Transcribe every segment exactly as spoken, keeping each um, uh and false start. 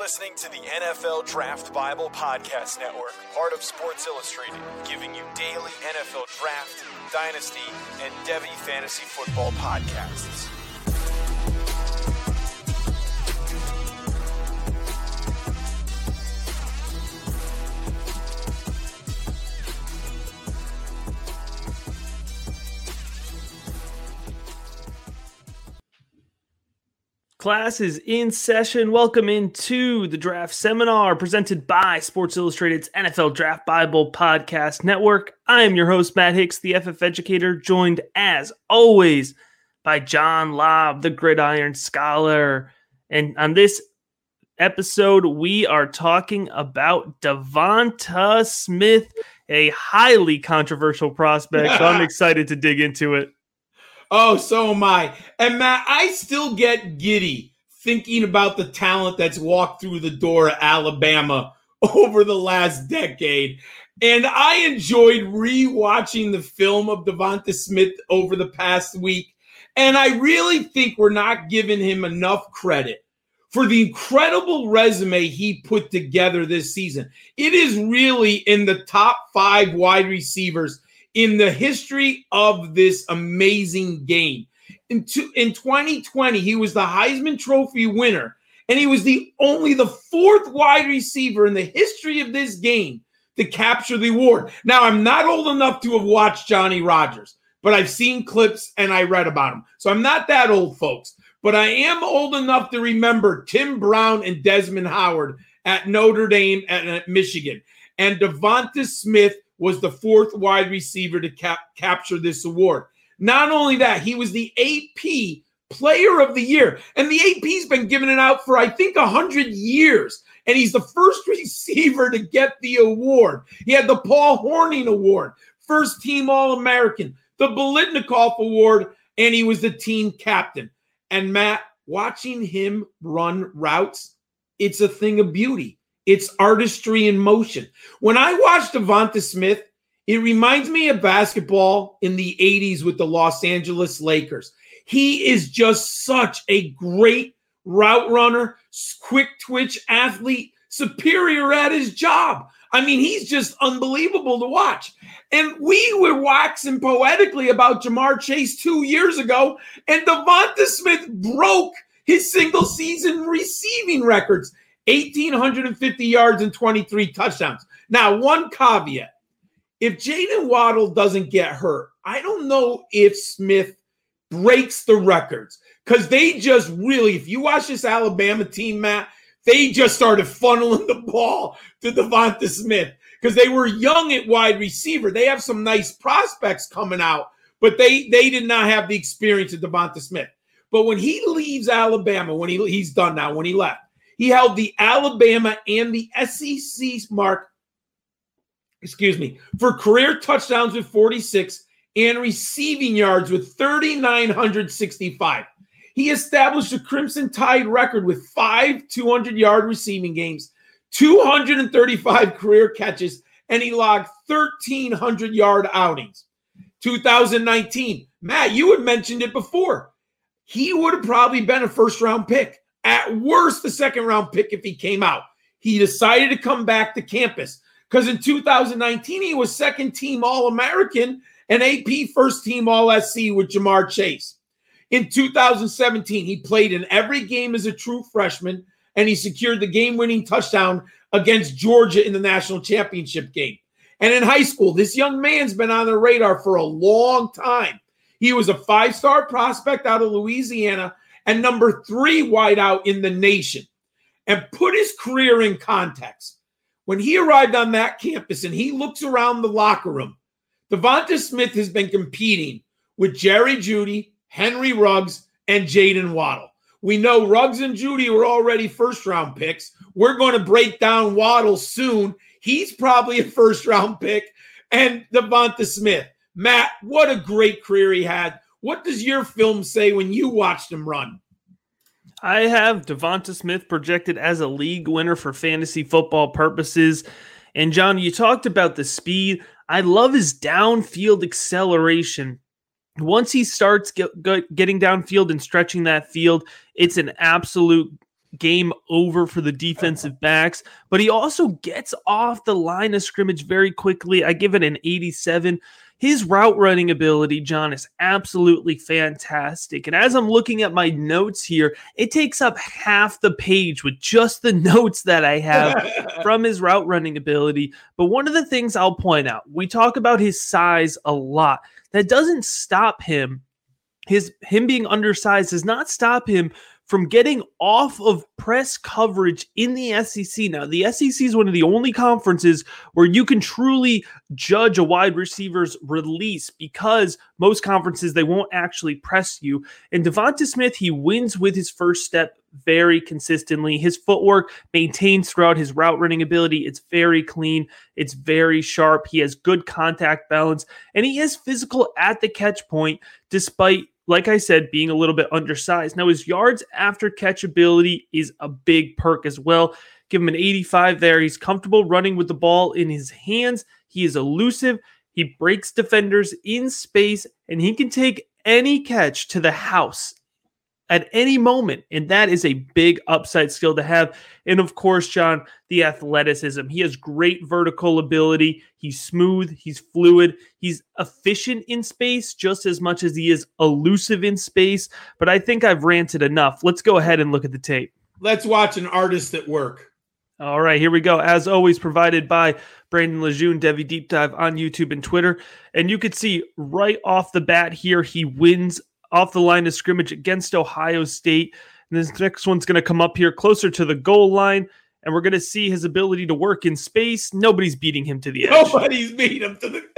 listening to the N F L Draft Bible Podcast Network, part of Sports Illustrated, giving you daily N F L Draft, Dynasty, and Devy Fantasy Football podcasts. Class is in session. Welcome into the draft seminar presented by Sports Illustrated's N F L Draft Bible Podcast Network. I am your host, Matt Hicks, the F F Educator, joined as always by John Lobb, the Gridiron Scholar. And on this episode, we are talking about Devonta Smith, a highly controversial prospect. So I'm excited to dig into it. Oh, so am I. And Matt, I still get giddy thinking about the talent that's walked through the door at Alabama over the last decade. And I enjoyed rewatching the film of Devonta Smith over the past week. And I really think we're not giving him enough credit for the incredible resume he put together this season. It is really in the top five wide receivers in the history of this amazing game. In, two, in twenty twenty, he was the Heisman Trophy winner, and he was the only the fourth wide receiver in the history of this game to capture the award. Now, I'm not old enough to have watched Johnny Rodgers, but I've seen clips and I read about him. So I'm not that old, folks. But I am old enough to remember Tim Brown and Desmond Howard at Notre Dame and at Michigan. And Devonta Smith was the fourth wide receiver to cap- capture this award. Not only that, he was the A P Player of the Year. And the A P's been giving it out for, I think, one hundred years. And he's the first receiver to get the award. He had the Paul Hornung Award, first team All-American, the Biletnikoff Award, and he was the team captain. And Matt, watching him run routes, it's a thing of beauty. It's artistry in motion. When I watch Devonta Smith, it reminds me of basketball in the eighties with the Los Angeles Lakers. He is just such a great route runner, quick twitch athlete, superior at his job. I mean, he's just unbelievable to watch. And we were waxing poetically about Ja'Marr Chase two years ago, and Devonta Smith broke his single season receiving records. one thousand eight hundred fifty yards and twenty-three touchdowns. Now, one caveat. If Jaylen Waddle doesn't get hurt, I don't know if Smith breaks the records. Because they just really, if you watch this Alabama team, Matt, they just started funneling the ball to Devonta Smith. Because they were young at wide receiver. They have some nice prospects coming out. But they, they did not have the experience of Devonta Smith. But when he leaves Alabama, when he he's done now, when he left, he held the Alabama and the S E C mark, excuse me, for career touchdowns with forty-six and receiving yards with three thousand nine hundred sixty-five. He established a Crimson Tide record with five two hundred-yard receiving games, two hundred thirty-five career catches, and he logged thirteen hundred-yard outings. two thousand nineteen, Matt, you had mentioned it before. He would have probably been a first-round pick. At worst, the second-round pick if he came out. He decided to come back to campus because in two thousand nineteen, he was second-team All-American and A P first-team All-S C with Ja'Marr Chase. In two thousand seventeen, he played in every game as a true freshman, and he secured the game-winning touchdown against Georgia in the national championship game. And in high school, this young man's been on the radar for a long time. He was a five-star prospect out of Louisiana and number three wideout in the nation. And put his career in context. When he arrived on that campus and he looks around the locker room, Devonta Smith has been competing with Jerry Jeudy, Henry Ruggs, and Jaylen Waddle. We know Ruggs and Jeudy were already first-round picks. We're going to break down Waddle soon. He's probably a first-round pick. And Devonta Smith. Matt, what a great career he had. What does your film say when you watched him run? I have Devonta Smith projected as a league winner for fantasy football purposes. And John, you talked about the speed. I love his downfield acceleration. Once he starts get, get, getting downfield and stretching that field, it's an absolute game over for the defensive backs, but he also gets off the line of scrimmage very quickly. I give it an eighty-seven. His route running ability, John, is absolutely fantastic. And as I'm looking at my notes here, it takes up half the page with just the notes that I have from his route running ability. But one of the things I'll point out, we talk about his size a lot. That doesn't stop him. His him being undersized does not stop him from getting off of press coverage in the S E C. Now, the S E C is one of the only conferences where you can truly judge a wide receiver's release, because most conferences, they won't actually press you. And Devonta Smith, he wins with his first step very consistently. His footwork maintains throughout his route running ability. It's very clean. It's very sharp. He has good contact balance, and he is physical at the catch point, despite, like I said, being a little bit undersized. Now, his yards after catch ability is a big perk as well. Give him an eighty-five there. He's comfortable running with the ball in his hands. He is elusive. He breaks defenders in space, and he can take any catch to the house at any moment, and that is a big upside skill to have. And of course, John, the athleticism. He has great vertical ability. He's smooth. He's fluid. He's efficient in space just as much as he is elusive in space. But I think I've ranted enough. Let's go ahead and look at the tape. Let's watch an artist at work. All right, here we go. As always, provided by Brandon Lejeune, Devy Deep Dive on YouTube and Twitter. And you can see right off the bat here, he wins off the line of scrimmage against Ohio State. And this next one's going to come up here closer to the goal line, and we're going to see his ability to work in space. Nobody's beating him to the edge. Nobody's beating him to the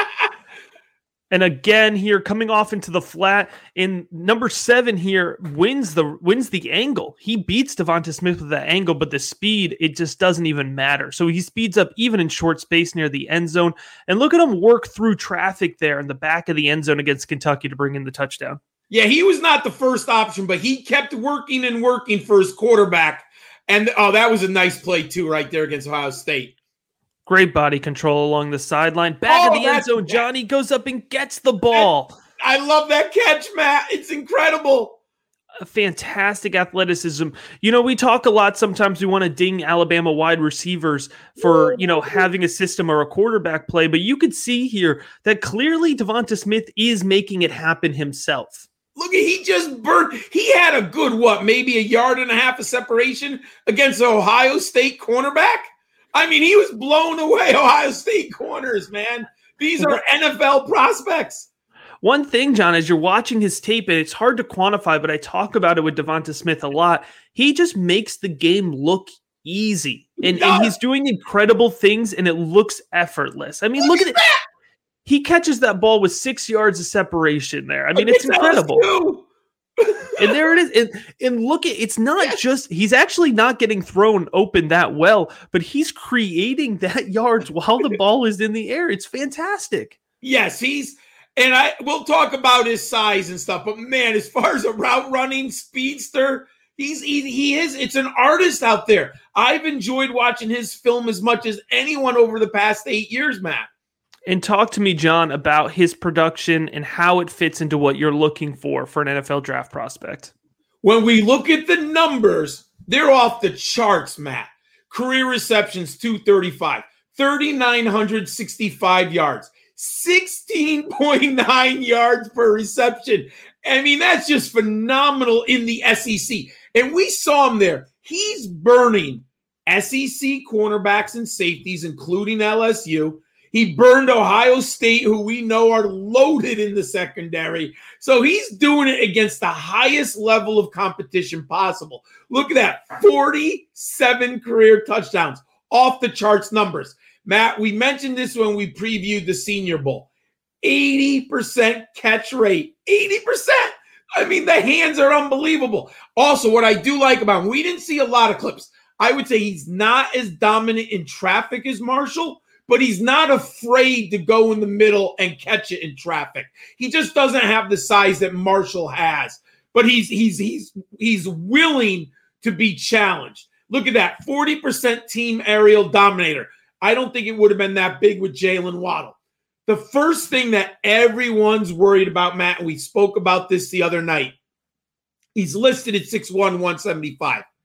And again here, coming off into the flat, in number seven here, wins the wins the angle. He beats Devonta Smith with that angle, but the speed, it just doesn't even matter. So he speeds up even in short space near the end zone. And look at him work through traffic there in the back of the end zone against Kentucky to bring in the touchdown. Yeah, he was not the first option, but he kept working and working for his quarterback. And oh, that was a nice play too right there against Ohio State. Great body control along the sideline. Back oh, of the end zone, Johnny goes up and gets the ball. I love that catch, Matt. It's incredible. A fantastic athleticism. You know, we talk a lot. Sometimes we want to ding Alabama wide receivers for, you know, having a system or a quarterback play. But you could see here that clearly Devonta Smith is making it happen himself. Look, he just burned. He had a good, what, maybe a yard and a half of separation against the Ohio State cornerback? I mean, he was blown away. Ohio State corners, man. These are N F L prospects. One thing, John, as you're watching his tape, and it's hard to quantify, but I talk about it with Devonta Smith a lot, he just makes the game look easy. And, and he's doing incredible things, and it looks effortless. I mean, look, look at it. That. He catches that ball with six yards of separation there. I mean, it's incredible. And there it is. And, and look at, it's not yes. just, he's actually not getting thrown open that well, but he's creating that yards while the ball is in the air. It's fantastic. Yes, he's, and I we'll talk about his size and stuff, but man, as far as a route running speedster, he's, he, he is, it's an artist out there. I've enjoyed watching his film as much as anyone over the past eight years, Matt. And talk to me, John, about his production and how it fits into what you're looking for for an N F L draft prospect. When we look at the numbers, they're off the charts, Matt. Career receptions, two thirty-five, three thousand nine hundred sixty-five yards, sixteen point nine yards per reception. I mean, that's just phenomenal in the S E C. And we saw him there. He's burning S E C cornerbacks and safeties, including L S U. He burned Ohio State, who we know are loaded in the secondary. So he's doing it against the highest level of competition possible. Look at that, forty-seven career touchdowns, off the charts numbers. Matt, we mentioned this when we previewed the Senior Bowl. eighty percent catch rate, eighty percent. I mean, the hands are unbelievable. Also, what I do like about him, we didn't see a lot of clips. I would say he's not as dominant in traffic as Marshall, but he's not afraid to go in the middle and catch it in traffic. He just doesn't have the size that Marshall has, but he's he's he's he's willing to be challenged. Look at that, forty percent team aerial dominator. I don't think it would have been that big with Jalen Waddle. The first thing that everyone's worried about, Matt, and we spoke about this the other night, he's listed at six one, one seventy-five.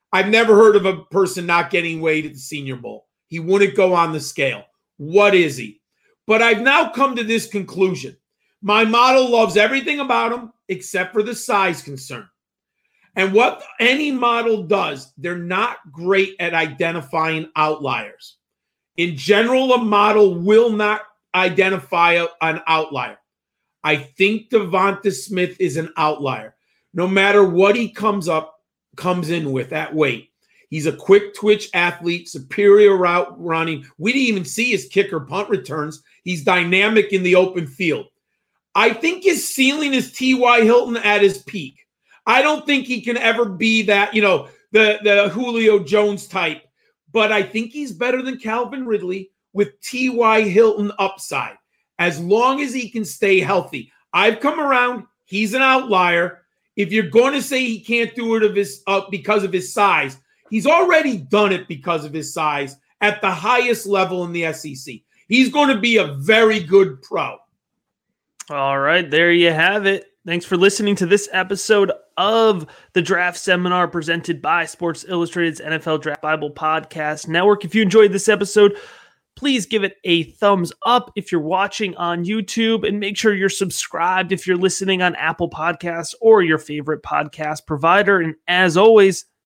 I've never heard of a person not getting weighed at the Senior Bowl. He wouldn't go on the scale. What is he? But I've now come to this conclusion. My model loves everything about him except for the size concern. And what any model does, they're not great at identifying outliers. In general, a model will not identify a, an outlier. I think Devonta Smith is an outlier. No matter what he comes up, comes in with at weight. He's a quick twitch athlete, superior route running. We didn't even see his kick or punt returns. He's dynamic in the open field. I think his ceiling is T Y. Hilton at his peak. I don't think he can ever be that, you know, the, the Julio Jones type. But I think he's better than Calvin Ridley with T Y. Hilton upside, as long as he can stay healthy. I've come around. He's an outlier. If you're going to say he can't do it of his, uh, because of his size, he's already done it because of his size at the highest level in the S E C. He's going to be a very good pro. All right, there you have it. Thanks for listening to this episode of the Draft Seminar presented by Sports Illustrated's N F L Draft Bible Podcast Network. If you enjoyed this episode, please give it a thumbs up if you're watching on YouTube, and make sure you're subscribed if you're listening on Apple Podcasts or your favorite podcast provider. And as always,